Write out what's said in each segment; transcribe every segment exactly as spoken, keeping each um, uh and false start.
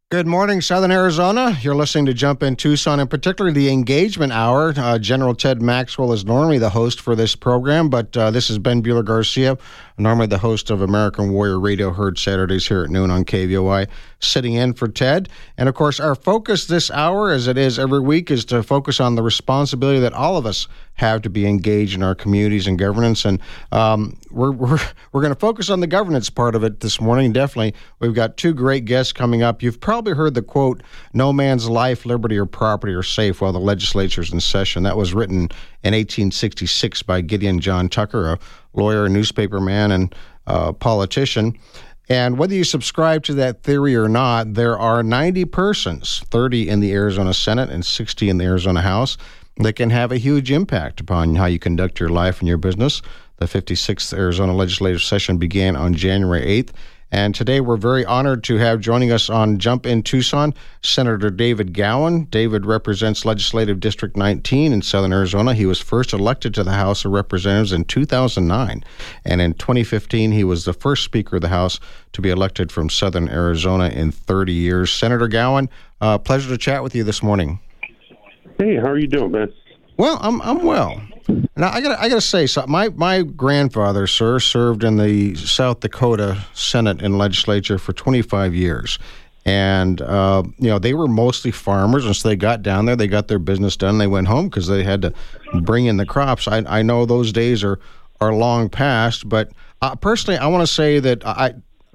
Good morning, Southern Arizona. You're listening to Jump in Tucson, and particularly the Engagement Hour. Uh, General Ted Maxwell is normally the host for this program, but uh, this is Ben Bueller-Garcia, normally the host of American Warrior Radio, heard Saturdays here at noon on K V O I, sitting in for Ted. And, of course, our focus this hour, as it is every week, is to focus on the responsibility that all of us have to be engaged in our communities and governance. And um, we're we're, we're going to focus on the governance part of it this morning, definitely. We've got two great guests coming up. You've probably heard the quote, "No man's life, liberty, or property are safe while the legislature's in session." That was written in eighteen sixty-six by Gideon John Tucker, a lawyer, newspaper man, and uh, politician. And whether you subscribe to that theory or not, there are ninety persons, thirty in the Arizona Senate and sixty in the Arizona House, that can have a huge impact upon how you conduct your life and your business. The fifty-sixth Arizona legislative session began on January eighth. And today we're very honored to have joining us on Jump in Tucson, Senator David Gowan. David represents Legislative District nineteen in Southern Arizona. He was first elected to the House of Representatives in two thousand nine. And in twenty fifteen, he was the first Speaker of the House to be elected from Southern Arizona in thirty years. Senator Gowan, uh, pleasure to chat with you this morning. Hey, how are you doing, man? Well, I'm I'm well. Now I got I got to say, so my my grandfather, sir, served in the South Dakota Senate and Legislature for twenty-five years, and uh, you know they were mostly farmers, and so they got down there, they got their business done, they went home because they had to bring in the crops. I I know those days are are long past, but uh, personally, I want to say that I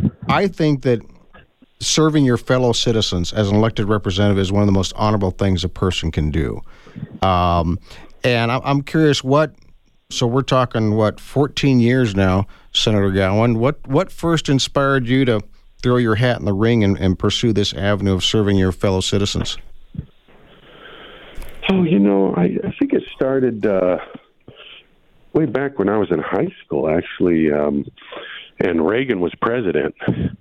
I think that serving your fellow citizens as an elected representative is one of the most honorable things a person can do. Um, and I'm curious what, so we're talking, what, fourteen years now, Senator Gowan, what, what first inspired you to throw your hat in the ring and, and pursue this avenue of serving your fellow citizens? Oh, you know, I, I think it started uh, way back when I was in high school, actually, um, and Reagan was president.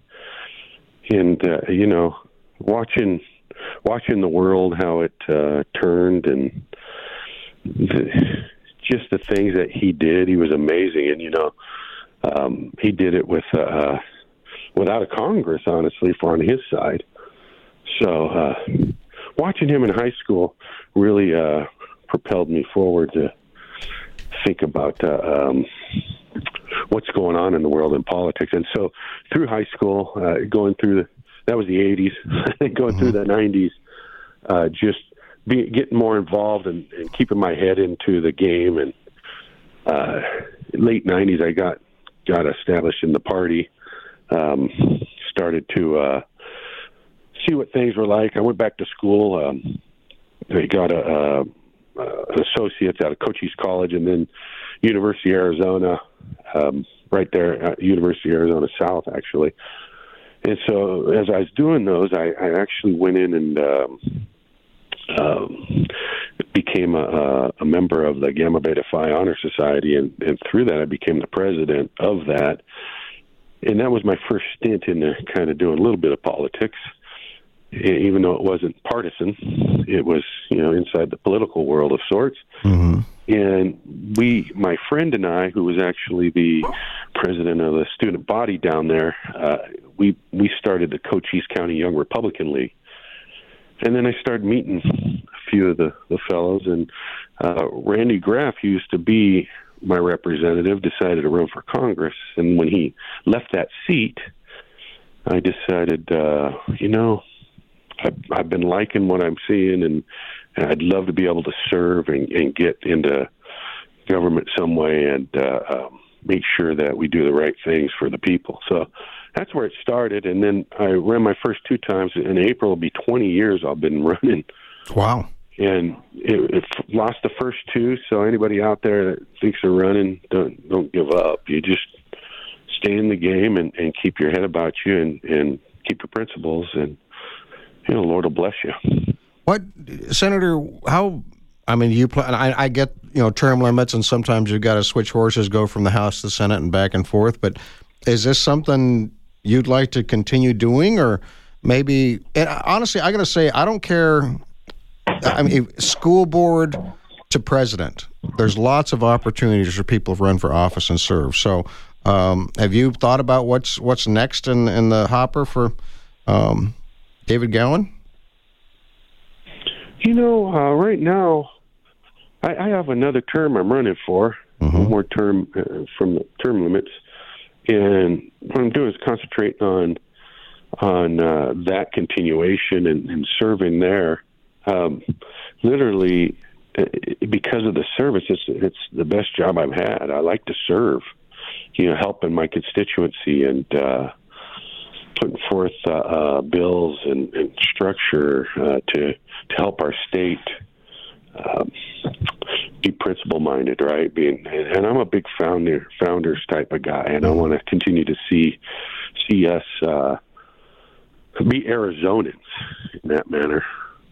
And, uh, you know, watching watching the world, how it uh, turned, and the, just the things that he did, he was amazing. And, you know, um, he did it with uh, without a Congress, honestly, for on his side. So uh, watching him in high school really uh, propelled me forward to think about uh, um, what's going on in the world in politics. And so through high school, uh, going through the, that was the eighties, going mm-hmm. through the nineties, uh, just be, getting more involved and, and keeping my head into the game. And uh, late nineties, I got got established in the party, um, started to uh, see what things were like. I went back to school. Um, I got a, a, a an associate's out of Cochise College, and then University of Arizona, um, right there at University of Arizona South, actually. And so as I was doing those, I, I actually went in and um, um, became a, a member of the Gamma Beta Phi Honor Society, and, and through that I became the president of that. And that was my first stint in there, kind of doing a little bit of politics, even though it wasn't partisan. It was, you know, inside the political world of sorts. Mm-hmm. And we, my friend and I, who was actually the president of the student body down there, uh, we we started the Cochise County Young Republican League. And then I started meeting a few of the, the fellows, and uh, Randy Graff used to be my representative, decided to run for Congress. And when he left that seat, I decided, uh, you know, I've, I've been liking what I'm seeing, and, and I'd love to be able to serve and, and get into government some way and uh, um, make sure that we do the right things for the people. So that's where it started. And then I ran my first two times. In April, it'll be twenty years I've been running. Wow. And it, it lost the first two. So anybody out there that thinks they're running, don't don't give up. You just stay in the game and, and keep your head about you and, and keep your principles, and you know, Lord will bless you. What, Senator, how, I mean, you, I, I get, you know, term limits, and sometimes you've got to switch horses, go from the House to the Senate and back and forth, but is this something you'd like to continue doing, or maybe, and honestly, I got to say, I don't care, I mean, school board to president, there's lots of opportunities for people to run for office and serve. So um, have you thought about what's what's next in, in the hopper for um, David Gowan? You know, uh, right now, I, I have another term I'm running for, mm-hmm. one more term uh, from the term limits, and what I'm doing is concentrating on on uh, that continuation and, and serving there. Um, literally, uh, because of the service, it's, it's the best job I've had. I like to serve, you know, helping my constituency and uh, putting forth uh, uh, bills and, and structure uh, to to help our state um, be principle-minded, right? Being, and I'm a big founder, founders type of guy, and I want to continue to see see us uh, be Arizonans in that manner.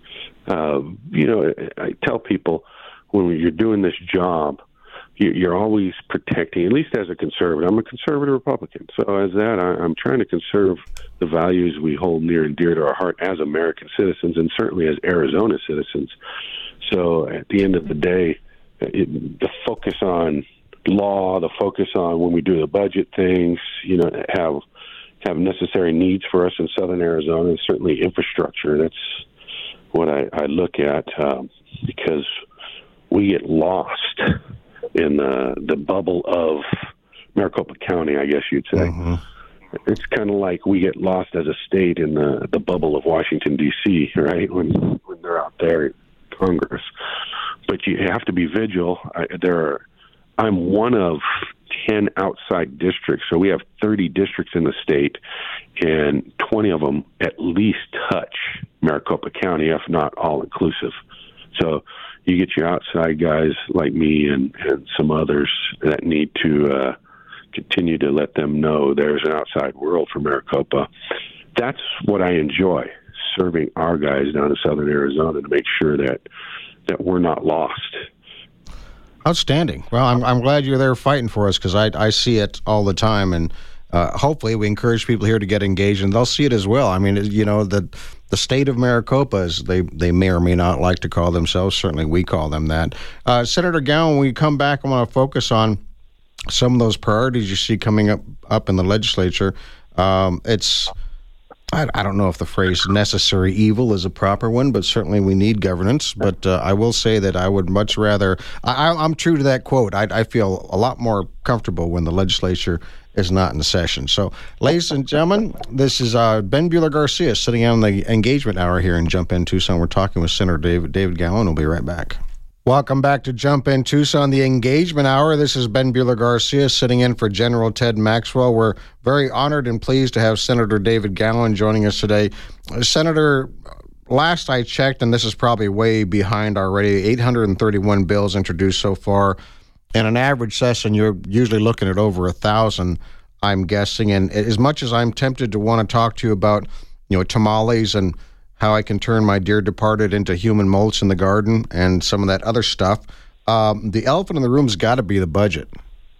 Uh, you know, I tell people when you're doing this job, you're always protecting, at least as a conservative. I'm a conservative Republican. So as that, I'm trying to conserve the values we hold near and dear to our heart as American citizens and certainly as Arizona citizens. So at the end of the day, it, the focus on law, the focus on when we do the budget things, you know, have have necessary needs for us in southern Arizona, and certainly infrastructure. That's what I, I look at um, because we get lost in the the bubble of Maricopa County, I guess you'd say. Mm-hmm. It's kind of like we get lost as a state in the, the bubble of Washington, D C, right, when when they're out there in Congress. But you have to be vigilant. I, there are, I'm one of ten outside districts, so we have thirty districts in the state, and twenty of them at least touch Maricopa County, if not all-inclusive. So you get your outside guys like me and, and some others that need to uh, continue to let them know there's an outside world for Maricopa. That's what I enjoy, serving our guys down in southern Arizona to make sure that that we're not lost. Outstanding. Well, I'm I'm glad you're there fighting for us because I I see it all the time, and uh, hopefully we encourage people here to get engaged, and they'll see it as well. I mean, you know, the the state of Maricopa, as they they may or may not like to call themselves. Certainly, we call them that. Uh, Senator Gowan, when we come back, I want to focus on some of those priorities you see coming up up in the legislature. Um, it's I, I don't know if the phrase necessary evil is a proper one, but certainly we need governance. But uh, I will say that I would much rather, I, I'm true to that quote. I, I feel a lot more comfortable when the legislature is not in session. So, ladies and gentlemen, this is uh, Ben Buehler-Garcia sitting on the engagement hour here in Jump In Tucson. We're talking with Senator David, David Gowan. We'll be right back. Welcome back to Jump In Tucson, the Engagement Hour. This is Ben Buehler-Garcia sitting in for General Ted Maxwell. We're very honored and pleased to have Senator David Gowan joining us today. Uh, Senator, last I checked, and this is probably way behind already, eight hundred thirty-one bills introduced so far. In an average session, you're usually looking at over a thousand, I'm guessing. And as much as I'm tempted to want to talk to you about, you know, tamales and how I can turn my dear departed into human mulch in the garden and some of that other stuff. Um, the elephant in the room's got to be the budget.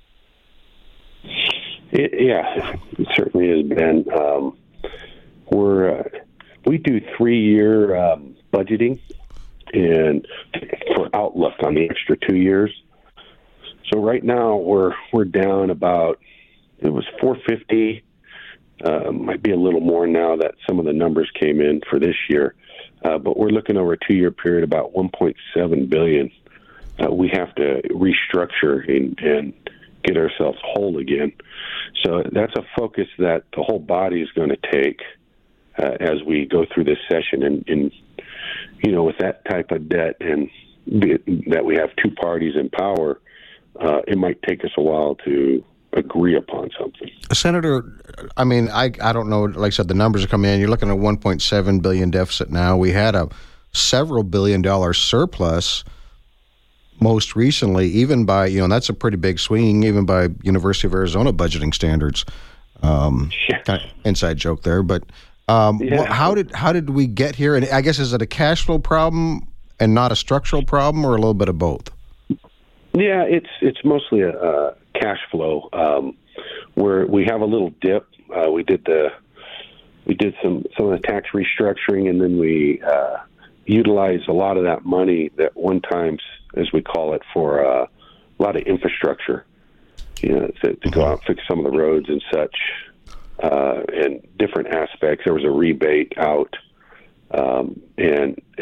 It, yeah, it certainly has been. Um, we're uh, we do three-year um, budgeting and for outlook on the extra two years. So right now we're we're down about it was four fifty. Uh, might be a little more now that some of the numbers came in for this year, uh, but we're looking over a two-year period about one point seven billion dollars. Uh, we have to restructure and, and get ourselves whole again. So that's a focus that the whole body is going to take uh, as we go through this session. And, and you know, with that type of debt and be, that we have two parties in power, uh, it might take us a while to agree upon something. Senator, I mean, I I don't know, like I said, the numbers are coming in. You're looking at one point seven billion dollars deficit now. We had a several billion dollar surplus most recently, even by, you know, and that's a pretty big swing, even by University of Arizona budgeting standards. Um, yeah. Kind of inside joke there, but um, yeah. well, how did how did we get here? And I guess, is it a cash flow problem and not a structural problem, or a little bit of both? Yeah, it's it's mostly a, a cash flow. Um, where we have a little dip. Uh, we did the we did some some of the tax restructuring, and then we uh, utilized a lot of that money that one times, as we call it, for uh, a lot of infrastructure. You know, to, to go out and fix some of the roads and such, uh, and different aspects. There was a rebate out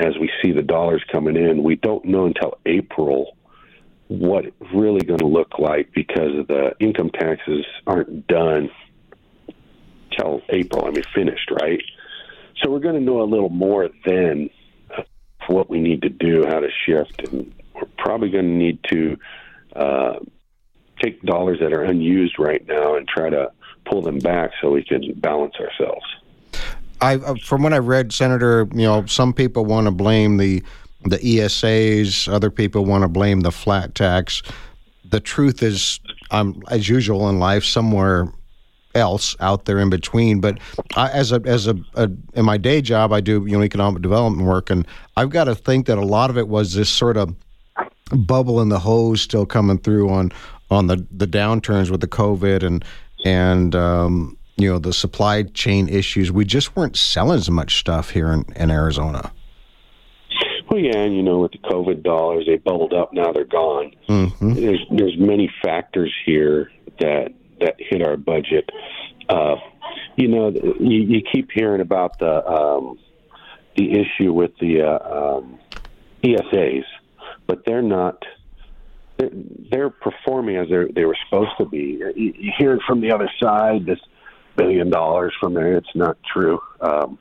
as we see the dollars coming in. We don't know until April what it's really going to look like because of the income taxes aren't done till April. I mean, finished, right? So we're going to know a little more then what we need to do, how to shift, and we're probably going to need to uh, take dollars that are unused right now and try to pull them back so we can balance ourselves. I, from what I read, Senator, you know, some people want to blame the the E S As, other people want to blame the flat tax. The truth is, I'm as usual in life, somewhere else out there in between. But I, as a as a, a in my day job, I do you know economic development work, and I've got to think that a lot of it was this sort of bubble in the hose still coming through on on the, the downturns with the COVID and and um, you know the supply chain issues. We just weren't selling as much stuff here in, in Arizona. Well, yeah, and you know, with the COVID dollars, they bubbled up. Now they're gone. Mm-hmm. There's there's many factors here that that hit our budget. Uh, you know, you, you keep hearing about the um, the issue with the uh, um, E S As, but they're not. They're, they're performing as they they were supposed to be. You, you hear it from the other side. This billion dollars from there. It's not true. Um,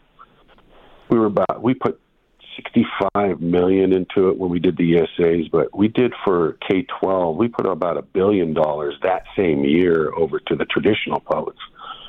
we were about we put sixty-five million dollars into it when we did the E S As, but we did for K twelve, we put about a billion dollars that same year over to the traditional publics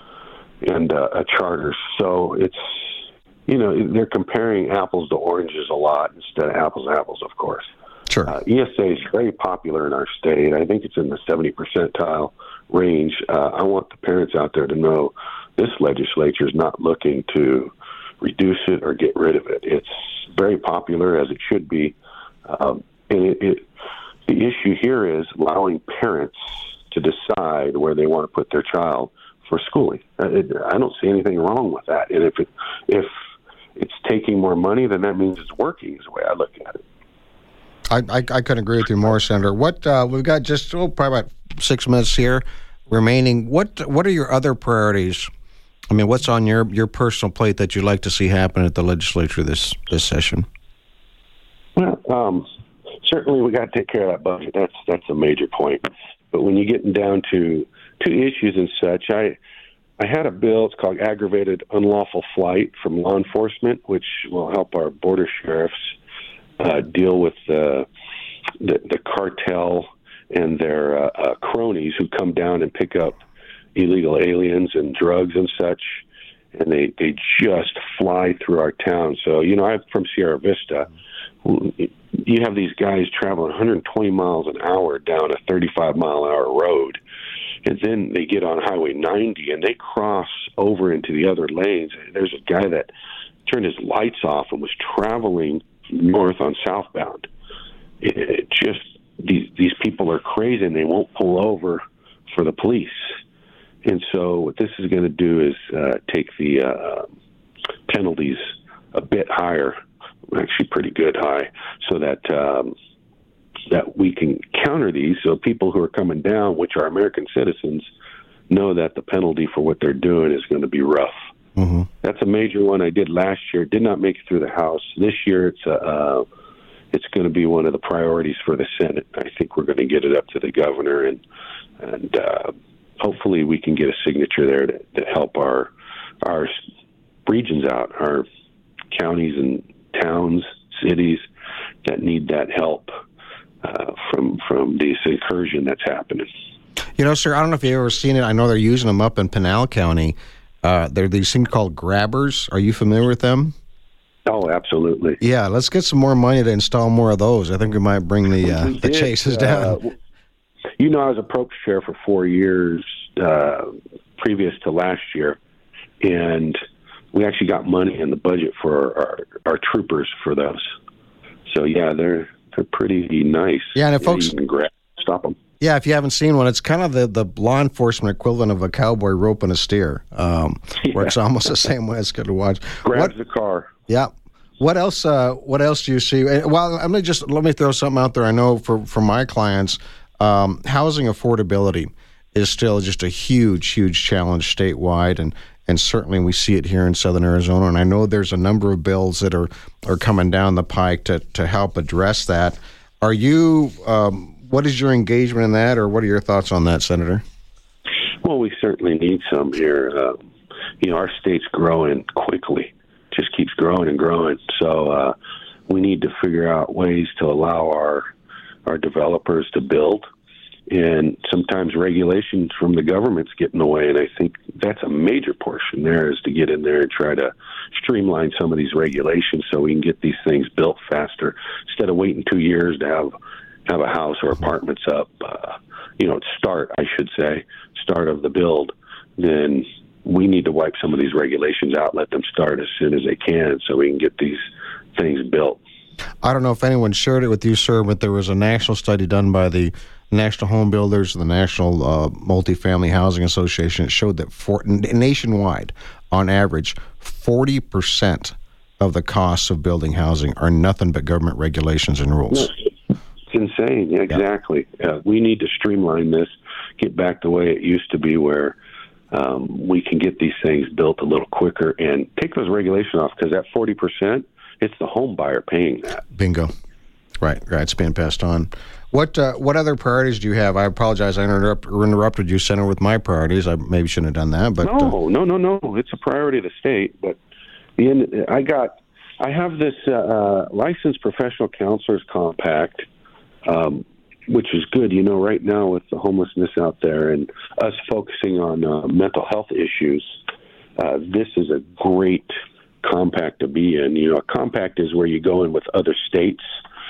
and uh, a charter. So it's, you know, they're comparing apples to oranges a lot instead of apples to apples, of course. Sure. Uh, E S A is very popular in our state. I think it's in the seventy percentile range. Uh, I want the parents out there to know this legislature is not looking to reduce it or get rid of it. It's very popular, as it should be. Um, and it, it, the issue here is allowing parents to decide where they want to put their child for schooling. It, I don't see anything wrong with that. And if it, if it's taking more money, then that means it's working, is the way I look at it. I, I, I couldn't agree with you more, Senator. What uh, we've got just oh, probably about six minutes here remaining. What what are your other priorities? I mean, what's on your, your personal plate that you'd like to see happen at the legislature this, this session? Well, um, certainly we got to take care of that budget. That's that's a major point. But when you're getting down to to issues and such, I I had a bill. It's called Aggravated Unlawful Flight from Law Enforcement, which will help our border sheriffs uh, deal with the, the the cartel and their uh, uh, cronies who come down and pick up illegal aliens and drugs and such, and they, they just fly through our town. So, you know, I'm from Sierra Vista. You have these guys traveling one hundred twenty miles an hour down a thirty-five mile an hour road, and then they get on Highway ninety and they cross over into the other lanes. There's a guy that turned his lights off and was traveling north on southbound. It, it just, these, these people are crazy and they won't pull over for the police. And so what this is going to do is uh, take the uh, penalties a bit higher, actually pretty good high, so that um, that we can counter these. So people who are coming down, which are American citizens, know that the penalty for what they're doing is going to be rough. Mm-hmm. That's a major one I did last year. Did not make it through the House. This year it's a, uh, it's going to be one of the priorities for the Senate. I think we're going to get it up to the governor and and. Uh, Hopefully we can get a signature there to, to help our our regions out, our counties and towns, cities that need that help uh, from from this incursion that's happening. You know, sir, I don't know if you've ever seen it. I know they're using them up in Pinal County. Uh, they're these things called grabbers. Are you familiar with them? Oh, absolutely. Yeah, let's get some more money to install more of those. I think we might bring the uh, the chases down. Uh, You know, I was a approach chair for four years uh, previous to last year, and we actually got money in the budget for our, our troopers for those. So, yeah, they're they're pretty nice. Yeah, and if folks you can grab, stop them. Yeah, if you haven't seen one, it's kind of the, the law enforcement equivalent of a cowboy roping a steer, um, yeah. where it's almost the same way. It's good to watch. Grabs what, the car. Yeah. What else? Uh, what else do you see? Well, let me just let me throw something out there. I know for for my clients. Um, housing affordability is still just a huge, huge challenge statewide, and and certainly we see it here in Southern Arizona. And I know there's a number of bills that are, are coming down the pike to, to help address that. Are you, um, what is your engagement in that, or what are your thoughts on that, Senator? Well, we certainly need some here. Uh, you know, our state's growing quickly, just keeps growing and growing. So uh, we need to figure out ways to allow our our developers to build. And sometimes regulations from the government's get in the way, and I think that's a major portion there, is to get in there and try to streamline some of these regulations so we can get these things built faster instead of waiting two years to have have a house or apartments up. Uh, you know, start, I should say, start of the build. Then we need to wipe some of these regulations out, let them start as soon as they can so we can get these things built. I don't know if anyone shared it with you, sir, but there was a national study done by the National Home Builders and the National uh, Multifamily Housing Association. It showed that for, nationwide, on average, forty percent of the costs of building housing are nothing but government regulations and rules. It's insane. Exactly. Yeah. Uh, we need to streamline this, get back the way it used to be, where um, we can get these things built a little quicker and take those regulations off, because that forty percent, it's the home buyer paying that. Bingo. Right, right. It's being passed on. What uh, what other priorities do you have? I apologize, I interrupt, interrupted you, Senator, with my priorities. I maybe shouldn't have done that. But no, uh, no, no, no. It's a priority of the state. But the end, I got, I have this uh, uh, licensed professional counselors compact, um, which is good. You know, right now with the homelessness out there and us focusing on uh, mental health issues, uh, this is a great compact to be in. You know, a compact is where you go in with other states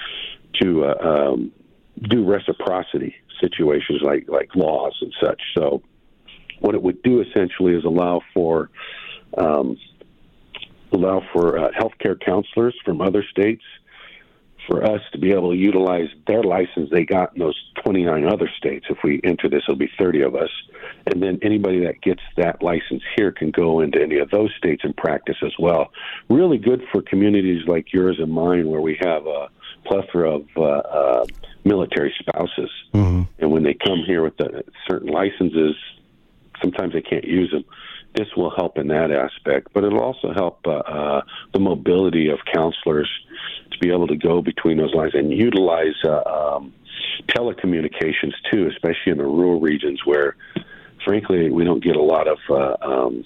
to uh, um, do reciprocity situations like, like laws and such. So what it would do essentially is allow for um, allow for uh, healthcare counselors from other states for us to be able to utilize their license they got in those twenty-nine other states. If we enter this, it'll be thirty of us. And then anybody that gets that license here can go into any of those states and practice as well. Really good for communities like yours and mine, where we have a plethora of uh, uh, military spouses. Mm-hmm. And when they come here with the certain licenses, sometimes they can't use them. This will help in that aspect, but it'll also help uh, uh, the mobility of counselors to be able to go between those lines and utilize uh, um, telecommunications too, especially in the rural regions where, frankly, we don't get a lot of uh, um,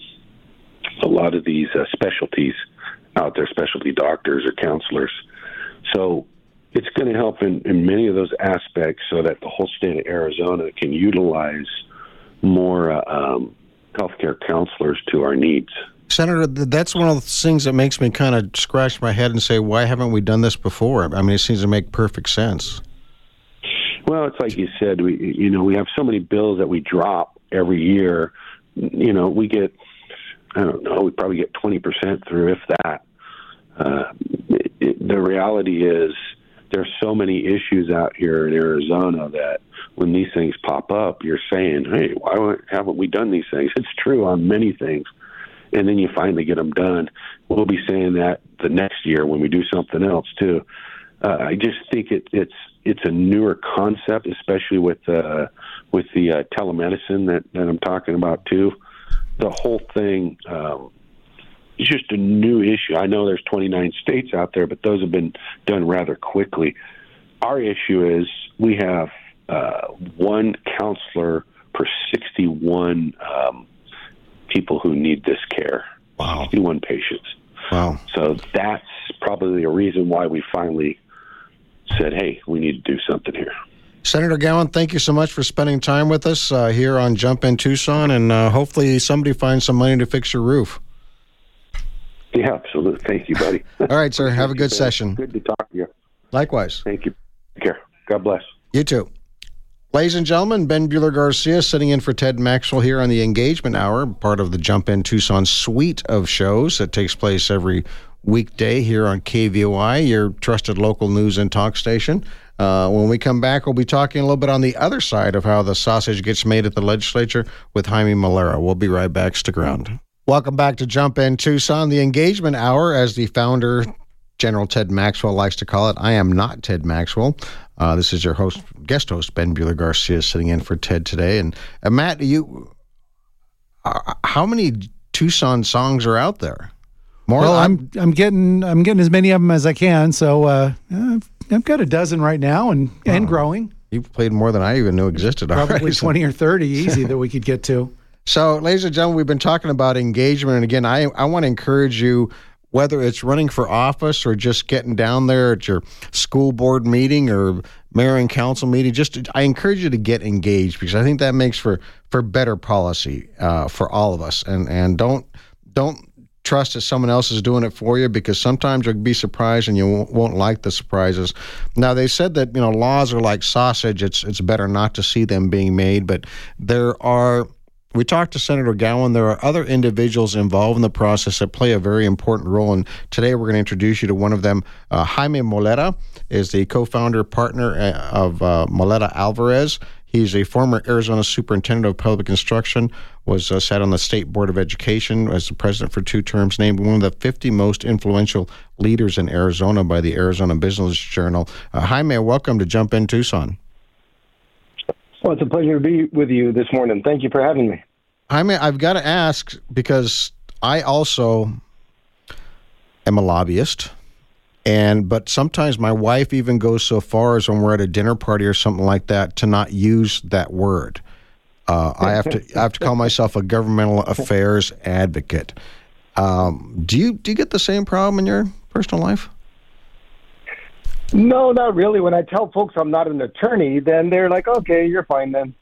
a lot of these uh, specialties out there, specialty doctors or counselors. So it's going to help in, in many of those aspects so that the whole state of Arizona can utilize more uh, um, healthcare counselors to our needs. Senator, that's one of the things that makes me kind of scratch my head and say, why haven't we done this before? I mean, it seems to make perfect sense. Well, it's like you said, we you know we have so many bills that we drop every year. You know, we get, I don't know, we probably get twenty percent through, if that. Uh, it, it, the reality is there's so many issues out here in Arizona that when these things pop up, you're saying, hey, why haven't we done these things? It's true on many things. And then you finally get them done. We'll be saying that the next year when we do something else, too. Uh, I just think it, it's it's a newer concept, especially with, uh, with the uh, telemedicine that, that I'm talking about, too. The whole thing um, is just a new issue. I know there's twenty-nine states out there, but those have been done rather quickly. Our issue is we have uh, one counselor per sixty-one um, people who need this care. Wow. sixty-one patients. Wow. So that's probably a reason why we finally said, hey, we need to do something here. Senator Gowan, thank you so much for spending time with us uh, here on Jump In Tucson, and uh, hopefully somebody finds some money to fix your roof. Yeah, absolutely. Thank you, buddy. All right, sir. Have a good session. Good to talk to you. Likewise. Thank you. Take care. God bless. You too. Ladies and gentlemen, Ben Buehler-Garcia sitting in for Ted Maxwell here on the Engagement Hour, part of the Jump In Tucson suite of shows that takes place every weekday here on K V O I, your trusted local news and talk station. Uh, when we come back, we'll be talking a little bit on the other side of how the sausage gets made at the legislature with Jaime Molera. We'll be right back. Stick around. Welcome back to Jump In Tucson, the Engagement Hour, as the founder, General Ted Maxwell, likes to call it. I am not Ted Maxwell. Uh, this is your host, guest host, Ben Buehler-Garcia, sitting in for Ted today. And uh, Matt, you, uh, how many Tucson songs are out there? More. Well, I'm I'm getting I'm getting as many of them as I can. So uh, I've, I've got a dozen right now, and wow. and growing. You've played more than I even knew existed. Probably already. twenty or thirty easy that we could get to. So, ladies and gentlemen, we've been talking about engagement, and again, I I want to encourage you, whether it's running for office or just getting down there at your school board meeting or mayor and council meeting, just I encourage you to get engaged, because I think that makes for for better policy uh, for all of us, and and don't don't. trust that someone else is doing it for you, because sometimes you'll be surprised and you won't, won't like the surprises. Now, they said that, you know, laws are like sausage. It's it's better not to see them being made, but there are, we talked to Senator Gowan, there are other individuals involved in the process that play a very important role, and today we're going to introduce you to one of them. Uh, Jaime Moleta is the co-founder partner of uh, Moleta Alvarez. He's a former Arizona superintendent of public instruction, was uh, sat on the State Board of Education as the president for two terms, named one of the fifty most influential leaders in Arizona by the Arizona Business Journal. Uh, Jaime, welcome to Jump In Tucson. Well, it's a pleasure to be with you this morning. Thank you for having me. Jaime, I've got to ask, because I also am a lobbyist. And but sometimes my wife even goes so far as when we're at a dinner party or something like that to not use that word. Uh, I have to I have to call myself a governmental affairs advocate. Um, do you do you get the same problem in your personal life? No, not really. When I tell folks I'm not an attorney, then they're like, "Okay, you're fine then."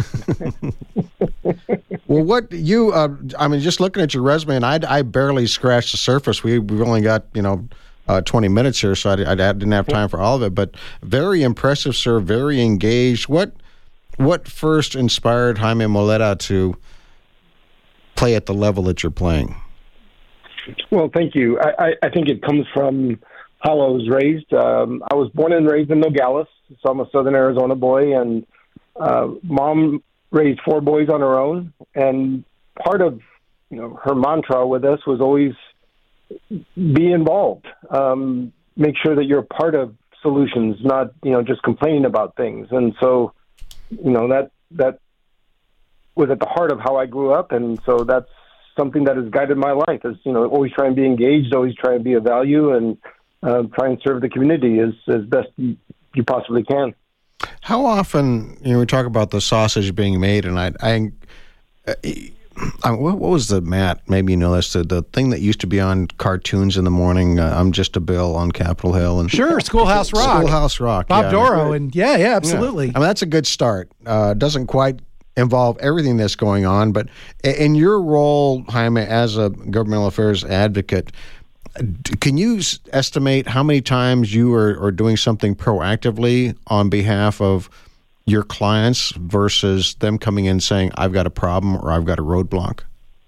Well, what you? Uh, I mean, just looking at your resume, and I I barely scratched the surface. We we've only got you know. Uh, twenty minutes here, so I, I didn't have time for all of it. But very impressive, sir. Very engaged. What what first inspired Jaime Moleta to play at the level that you're playing? Well, thank you. I, I, I think it comes from how I was raised. Um, I was born and raised in Nogales, so I'm a Southern Arizona boy, and uh, mom raised four boys on her own. And part of you know her mantra with us was always be involved. Um, make sure that you're part of solutions, not, you know, just complaining about things. And so, you know, that, that was at the heart of how I grew up. And so that's something that has guided my life is, you know, always try and be engaged, always try and be of value, and uh, try and serve the community as, as best you, you possibly can. How often, you know, we talk about the sausage being made, and I, I, I, what was the, Matt, maybe you know this, the, the thing that used to be on cartoons in the morning, uh, I'm Just a Bill on Capitol Hill. And Sure, Schoolhouse Rock. Schoolhouse Rock, Bob yeah. Doro, and yeah, yeah, absolutely. Yeah. I mean, that's a good start. Uh, doesn't quite involve everything that's going on, but in your role, Jaime, as a governmental affairs advocate, can you estimate how many times you are, are doing something proactively on behalf of your clients versus them coming in saying, I've got a problem or I've got a roadblock?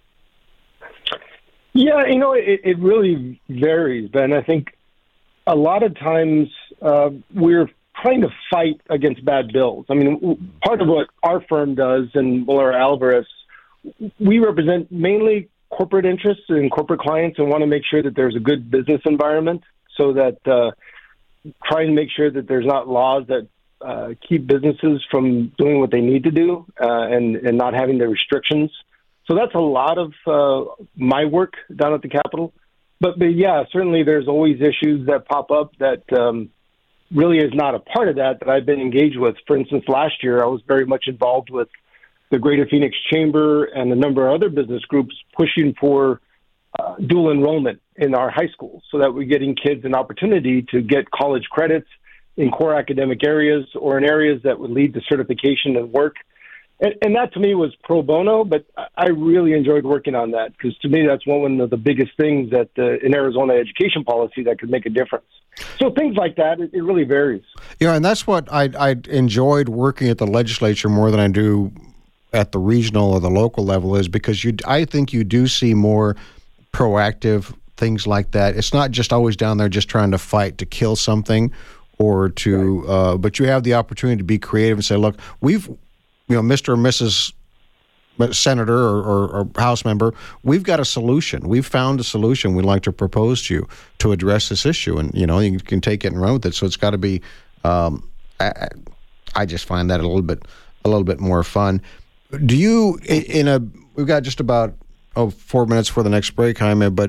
Yeah, you know, it, it really varies, Ben. I think a lot of times uh, we're trying to fight against bad bills. I mean, part of what our firm does in Moleta Alvarez, we represent mainly corporate interests and corporate clients and want to make sure that there's a good business environment so that uh, try and make sure that there's not laws that uh, keep businesses from doing what they need to do uh, and, and not having the restrictions. So that's a lot of uh, my work down at the Capitol. But, but yeah, certainly there's always issues that pop up that um, really is not a part of that that I've been engaged with. For instance, last year I was very much involved with the Greater Phoenix Chamber and a number of other business groups pushing for uh, dual enrollment in our high schools so that we're getting kids an opportunity to get college credits in core academic areas or in areas that would lead to certification and work. And, and that to me was pro bono, but I really enjoyed working on that because to me that's one of the biggest things that uh, in Arizona education policy that could make a difference. So things like that, it, it really varies. Yeah, and that's what I, I enjoyed working at the legislature more than I do at the regional or the local level is because you, I think you do see more proactive things like that. It's not just always down there just trying to fight to kill something or to, right. uh, but you have the opportunity to be creative and say, look, we've, you know, Mister or Missus Senator or, or, or House member, we've got a solution. We've found a solution we'd like to propose to you to address this issue. And, you know, you can take it and run with it. So it's got to be, um, I, I just find that a little bit, a little bit more fun. Do you, in a, we've got just about oh, four minutes for the next break, Jaime, but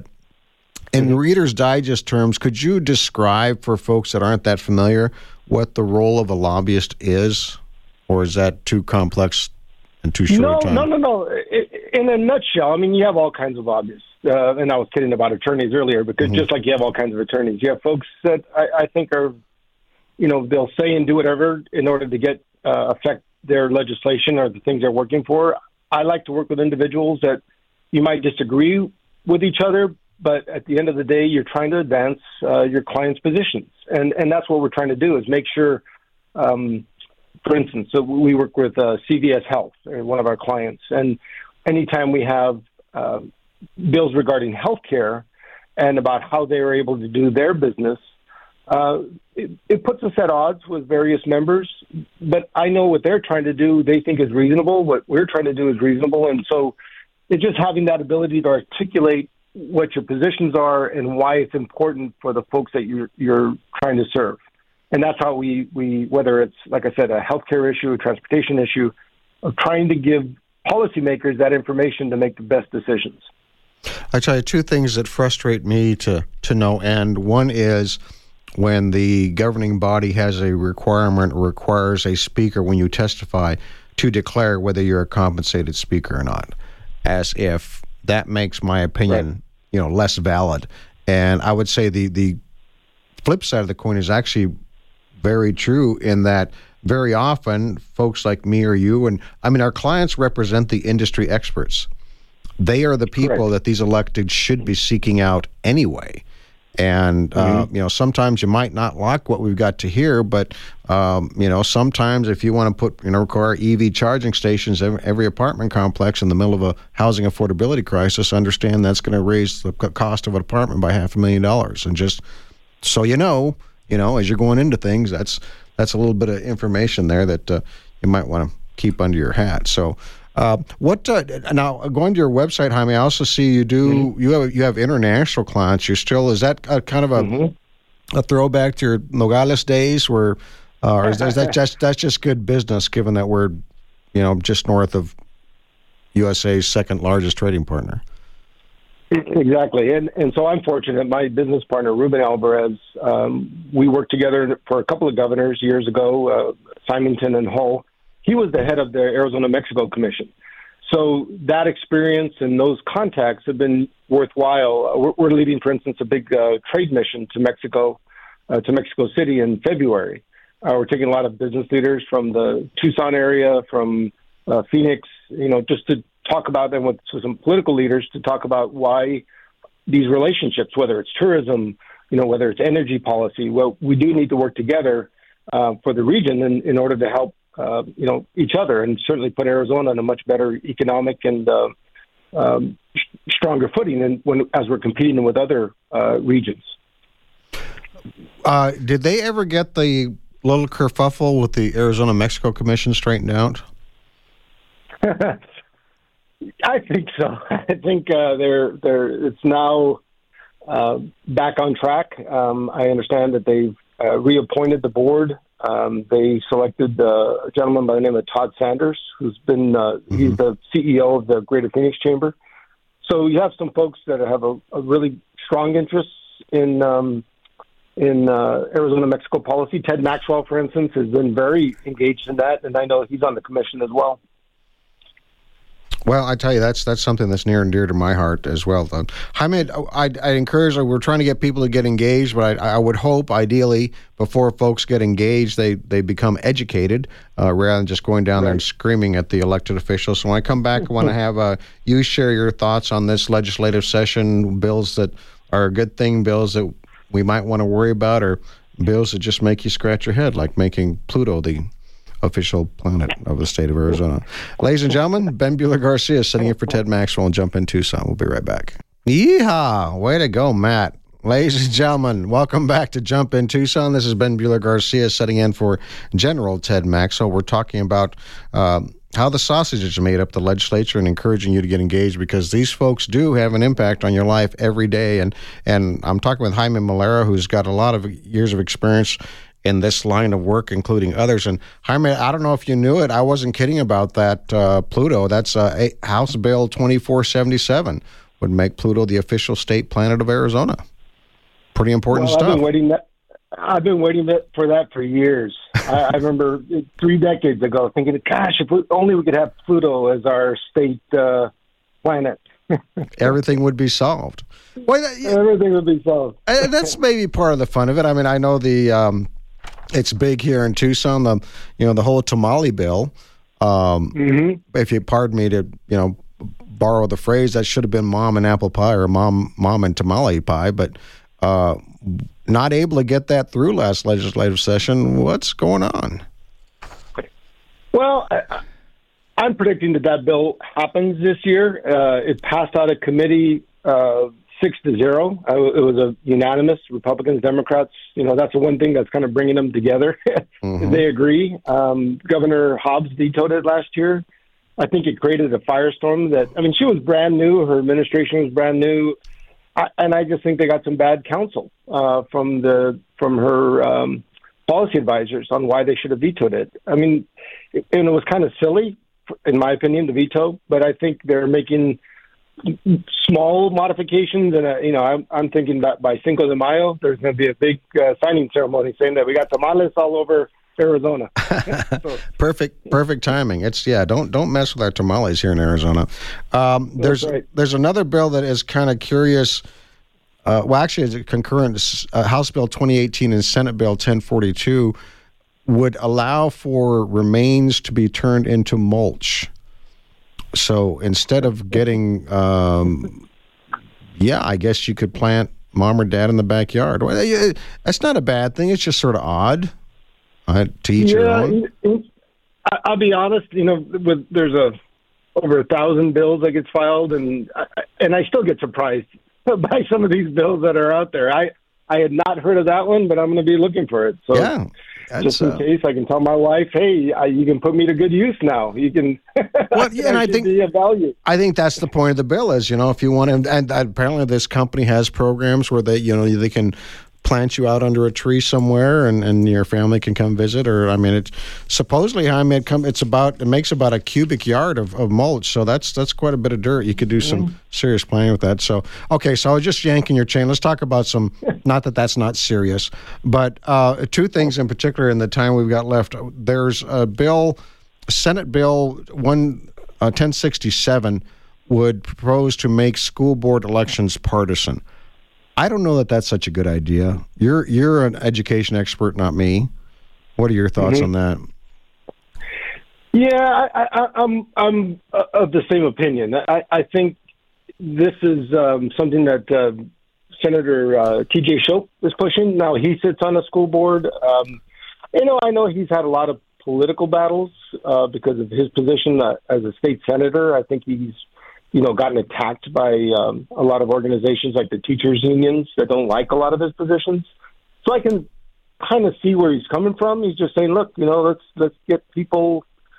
in mm-hmm. Reader's Digest terms, could you describe for folks that aren't that familiar what the role of a lobbyist is? Or is that too complex and too short no, a time? No, no, no, no. In a nutshell, I mean, you have all kinds of lobbyists. Uh, and I was kidding about attorneys earlier, because mm-hmm. just like you have all kinds of attorneys, you have folks that I, I think are, you know, they'll say and do whatever in order to get uh, affect their legislation or the things they're working for. I like to work with individuals that you might disagree with each other, but at the end of the day, you're trying to advance uh, your client's positions. And and that's what we're trying to do, is make sure, um, for instance, so we work with uh, C V S Health, one of our clients, and anytime we have uh, bills regarding healthcare and about how they are able to do their business, uh, it, it puts us at odds with various members. But I know what they're trying to do, they think is reasonable. What we're trying to do is reasonable. And so it's just having that ability to articulate what your positions are and why it's important for the folks that you're, you're trying to serve. And that's how we, we, whether it's, like I said, a healthcare issue, a transportation issue, of trying to give policymakers that information to make the best decisions. I tell you two things that frustrate me to, to no end. One is when the governing body has a requirement or requires a speaker when you testify to declare whether you're a compensated speaker or not, as if that makes my opinion, right. you know, less valid. And I would say the, the flip side of the coin is actually very true, in that very often folks like me or you, and I mean, our clients represent the industry experts. They are the people Correct. That these electeds should be seeking out anyway. And, mm-hmm. uh, you know, sometimes you might not like what we've got to hear, but, um, you know, sometimes if you want to put, you know, require E V charging stations every, every apartment complex in the middle of a housing affordability crisis, understand that's going to raise the cost of an apartment by half a million dollars. And just so you know, you know, as you're going into things, that's that's a little bit of information there that uh, you might want to keep under your hat. So, Uh, what uh, now? Going to your website, Jaime, I also see you do mm-hmm. you have you have international clients. You're still is that a, kind of a mm-hmm. a throwback to your Nogales days, where uh, or is, is that just that's just good business, given that we're you know just north of U S A's second largest trading partner? Exactly, and and so I'm fortunate. My business partner Ruben Alvarez, um, we worked together for a couple of governors years ago, uh, Symington and Hull. He was the head of the Arizona-Mexico Commission. So that experience and those contacts have been worthwhile. We're, we're leading, for instance, a big uh, trade mission to Mexico, uh, to Mexico City in February. Uh, we're taking a lot of business leaders from the Tucson area, from uh, Phoenix, you know, just to talk about them with some political leaders to talk about why these relationships, whether it's tourism, you know, whether it's energy policy, well, we do need to work together uh, for the region in, in order to help Uh, you know, each other, and certainly put Arizona on a much better economic and uh, um, sh- stronger footing than when, as we're competing with other uh, regions. Uh, did they ever get the little kerfuffle with the Arizona-Mexico Commission straightened out? I think so. I think uh, they're they're it's now uh, back on track. Um, I understand that they've uh, reappointed the board. Um, they selected uh, a gentleman by the name of Todd Sanders, who's been, uh, mm-hmm. he's the C E O of the Greater Phoenix Chamber. So you have some folks that have a, a really strong interest in um, in uh, Arizona-Mexico policy. Ted Maxwell, for instance, has been very engaged in that, and I know he's on the commission as well. Well, I tell you, that's that's something that's near and dear to my heart as well. Uh, Jaime, I I encourage. We're trying to get people to get engaged, but I, I would hope, ideally, before folks get engaged, they they become educated uh, rather than just going down right. there and screaming at the elected officials. So when I come back, I want to have uh, you share your thoughts on this legislative session, bills that are a good thing, bills that we might want to worry about, or bills that just make you scratch your head, like making Pluto the official planet of the state of Arizona. Ladies and gentlemen, Ben Buehler-Garcia sitting in for Ted Maxwell and Jump in Tucson. We'll be right back. Yeehaw! Way to go, Matt. Ladies and gentlemen, welcome back to Jump in Tucson. This is Ben Buehler-Garcia sitting in for General Ted Maxwell. We're talking about um, how the sausage is made up the legislature and encouraging you to get engaged, because these folks do have an impact on your life every day. And, and I'm talking with Jaime Molera, who's got a lot of years of experience in this line of work, including others. And Jaime, I don't know if you knew it. I wasn't kidding about that. Uh, Pluto, that's uh, House Bill twenty-four seventy-seven, would make Pluto the official state planet of Arizona. Pretty important well, stuff. I've been waiting that. I've been waiting for that for years. I, I remember three decades ago thinking, gosh, if we, only we could have Pluto as our state uh, planet. Everything would be solved. Well, Everything would be solved. That's maybe part of the fun of it. I mean, I know the um, it's big here in Tucson, the you know, the whole tamale bill. Um, mm-hmm. If you pardon me to, you know, borrow the phrase, that should have been mom and apple pie or mom mom and tamale pie, but uh, not able to get that through last legislative session. What's going on? Well, I, I'm predicting that that bill happens this year. Uh, it passed out of committee uh, six to zero. Uh, it was a unanimous, Republicans, Democrats. You know, that's the one thing that's kind of bringing them together. mm-hmm. They agree. Um, Governor Hobbs vetoed it last year. I think it created a firestorm that, I mean, she was brand new. Her administration was brand new. I, and I just think they got some bad counsel uh, from the from her um, policy advisors on why they should have vetoed it. I mean, it, and it was kind of silly, in my opinion, the veto, but I think they're making small modifications. And, uh, you know, I'm, I'm thinking that by Cinco de Mayo, there's going to be a big uh, signing ceremony saying that we got tamales all over Arizona. so. Perfect, perfect timing. It's yeah. Don't don't mess with our tamales here in Arizona. Um, there's right. there's another bill that is kind of curious. Uh, well, actually, it's a concurrent. Uh, House Bill twenty eighteen and Senate Bill ten forty-two would allow for remains to be turned into mulch. So instead of getting, um, yeah, I guess you could plant mom or dad in the backyard. Well, that's not a bad thing. It's just sort of odd. Uh, to each yeah, your own. I'll be honest. You know, with there's a over a thousand bills that gets filed, and and I still get surprised by some of these bills that are out there. I I had not heard of that one, but I'm going to be looking for it. So yeah, just in uh, case, I can tell my wife, hey, I, you can put me to good use now. You can. Well, yeah, and I think be of value. I think that's the point of the bill is, you know, if you want to, and apparently this company has programs where they, you know, they can plant you out under a tree somewhere, and, and your family can come visit. Or I mean, it's supposedly I mean, it come it's about it makes about a cubic yard of, of mulch, so that's that's quite a bit of dirt. You could do some mm. serious planting with that. So okay, so I was just yanking your chain. Let's talk about some. Not that that's not serious, but uh, two things in particular in the time we've got left. There's a bill, Senate Bill one uh, ten sixty-seven would propose to make school board elections partisan. I don't know that that's such a good idea. You're you're an education expert, not me. What are your thoughts mm-hmm. on that? Yeah, I, I, I'm I'm of the same opinion. I, I think this is um, something that uh, Senator uh, T J Shope is pushing. Now he sits on a school board. Um, you know, I know he's had a lot of political battles uh, because of his position uh, as a state senator. I think he's you know, gotten attacked by um, a lot of organizations like the teachers' unions that don't like a lot of his positions. So I can kind of see where he's coming from. He's just saying, look, you know, let's let's get people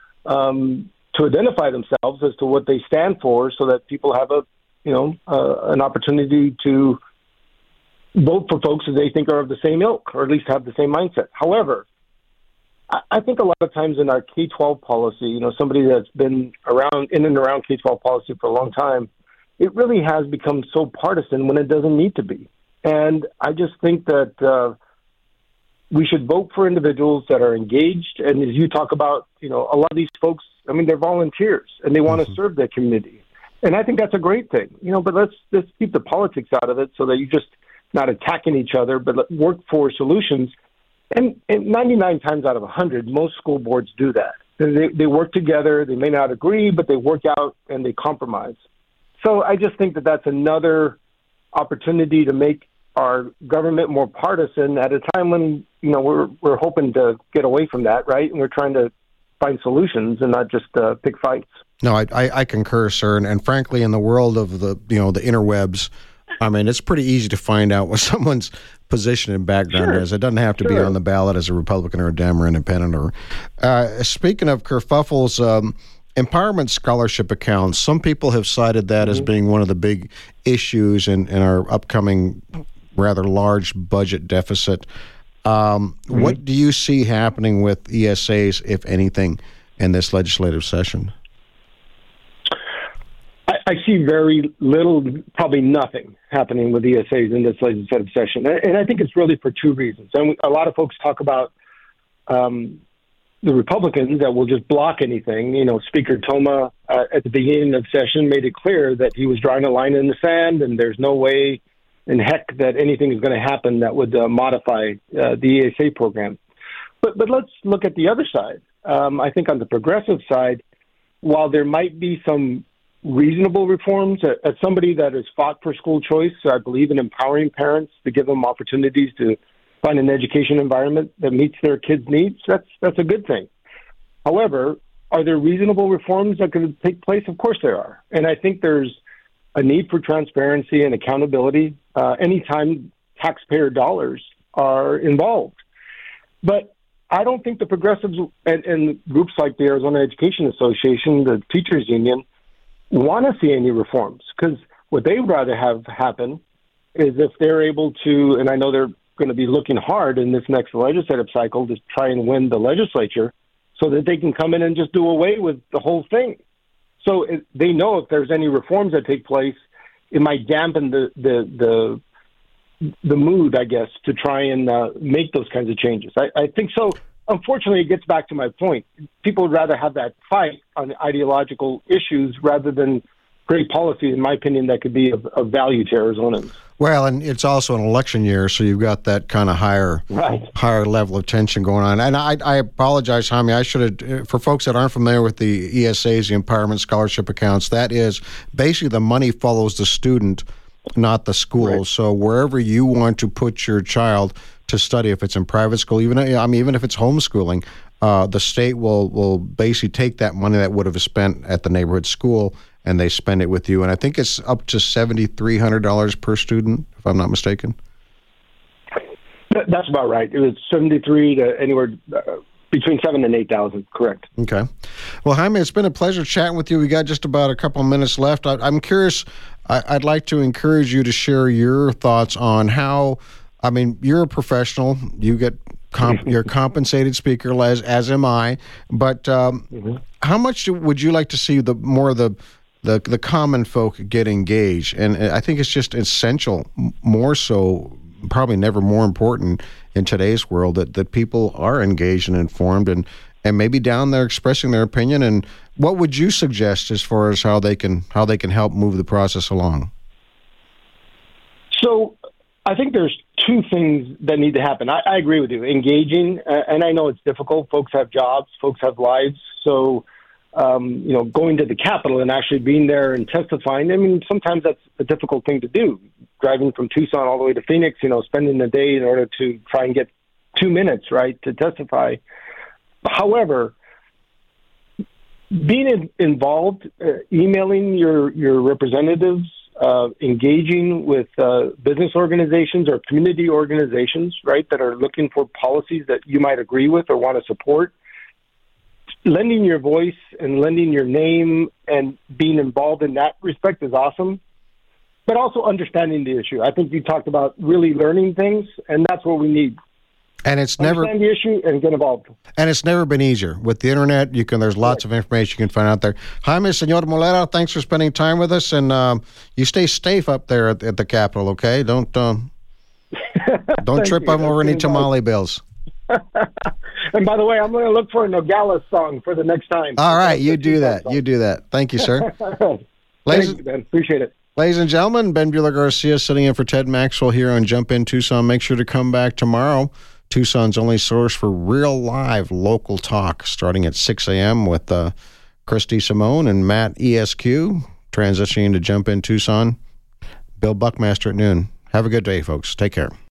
um, to identify themselves as to what they stand for, so that people have a, you know, uh, an opportunity to vote for folks that they think are of the same ilk, or at least have the same mindset. However, I think a lot of times in our K twelve policy, you know, somebody that's been around in and around K twelve policy for a long time, it really has become so partisan when it doesn't need to be. And I just think that uh, we should vote for individuals that are engaged. And as you talk about, you know, a lot of these folks, I mean, they're volunteers and they want to mm-hmm. serve their community. And I think that's a great thing, you know, but let's, let's keep the politics out of it so that you're just not attacking each other, but work for solutions. And, and ninety-nine times out of one hundred, most school boards do that. They, they work together. They may not agree, but they work out and they compromise. So I just think that that's another opportunity to make our government more partisan at a time when, you know, we're we're hoping to get away from that, right? And we're trying to find solutions and not just uh, pick fights. No, I, I, I concur, sir. And, and frankly, in the world of the, you know, the interwebs, I mean, it's pretty easy to find out what someone's position and background sure. is. It doesn't have to sure. be on the ballot as a Republican or a Dem or independent. Or uh, speaking of kerfuffles, um, empowerment scholarship accounts, some people have cited that mm-hmm. as being one of the big issues in, in our upcoming rather large budget deficit. Um, mm-hmm. What do you see happening with E S As, if anything, in this legislative session? I, I see very little, probably nothing happening with E S As in this legislative session. And I think it's really for two reasons. And a lot of folks talk about um, the Republicans that will just block anything. You know, Speaker Toma uh, at the beginning of session made it clear that he was drawing a line in the sand and there's no way in heck that anything is going to happen that would uh, modify uh, the E S A program. But but let's look at the other side. Um, I think on the progressive side, while there might be some reasonable reforms, uh, as somebody that has fought for school choice, I believe in empowering parents to give them opportunities to find an education environment that meets their kids' needs. That's that's a good thing. However, are there reasonable reforms that could take place? Of course there are. And I think there's a need for transparency and accountability uh, anytime taxpayer dollars are involved. But I don't think the progressives and, and groups like the Arizona Education Association, the teachers union, want to see any reforms, because what they would rather have happen is if they're able to, and I know they're going to be looking hard in this next legislative cycle to try and win the legislature so that they can come in and just do away with the whole thing. So it, they know if there's any reforms that take place, it might dampen the the the, the mood, I guess, to try and uh, make those kinds of changes. I, I think so. Unfortunately, it gets back to my point. People would rather have that fight on ideological issues rather than great policy, in my opinion, that could be of, of value to Arizonans. Well, and it's also an election year, so you've got that kind of higher right. higher level of tension going on. And I, I apologize, Jaime. I should have, for folks that aren't familiar with the E S As, the Empowerment Scholarship Accounts, that is basically the money follows the student, not the school. Right. So wherever you want to put your child to study, if it's in private school, even I mean, even if it's homeschooling, uh, the state will will basically take that money that would have spent at the neighborhood school and they spend it with you. And I think it's up to seven thousand three hundred dollars per student, if I'm not mistaken. That's about right. It was seventy-three to anywhere uh, between seven and eight thousand. Correct. Okay. Well, Jaime, it's been a pleasure chatting with you. We got just about a couple of minutes left. I, I'm curious. I, I'd like to encourage you to share your thoughts on how. I mean, you're a professional. You get comp, you're a compensated speaker, as as am I. But um, mm-hmm. how much would you like to see the more of the the the common folk get engaged? And I think it's just essential, more so, probably never more important in today's world, that, that people are engaged and informed and, and maybe down there expressing their opinion. And what would you suggest as far as how they can how they can help move the process along? So I think there's two things that need to happen. I, I agree with you. Engaging, uh, and I know it's difficult. Folks have jobs. Folks have lives. So Um, you know, going to the Capitol and actually being there and testifying, I mean, sometimes that's a difficult thing to do. Driving from Tucson all the way to Phoenix, you know, spending the day in order to try and get two minutes, right, to testify. However, being in, involved, uh, emailing your, your representatives, uh, engaging with uh, business organizations or community organizations, right, that are looking for policies that you might agree with or want to support, lending your voice and lending your name and being involved in that respect is awesome, but also understanding the issue. I think you talked about really learning things, and that's what we need. And it's never understand the issue and get involved. And it's never been easier with the internet. You can there's lots right. of information you can find out there. Jaime Senor Molera, thanks for spending time with us, and um, you stay safe up there at, at the Capitol. Okay, don't um, don't trip you. over any tamale bills. And by the way, I'm going to look for a Nogales song for the next time. All right, you do that. Song. You do that. Thank you, sir. Ladies, Thank you, Ben. Appreciate it. Ladies and gentlemen, Ben Buehler-Garcia sitting in for Ted Maxwell here on Jump In Tucson. Make sure to come back tomorrow. Tucson's only source for real live local talk, starting at six a.m. with uh, Christy Simone and Matt E S Q, transitioning to Jump In Tucson. Bill Buckmaster at noon. Have a good day, folks. Take care.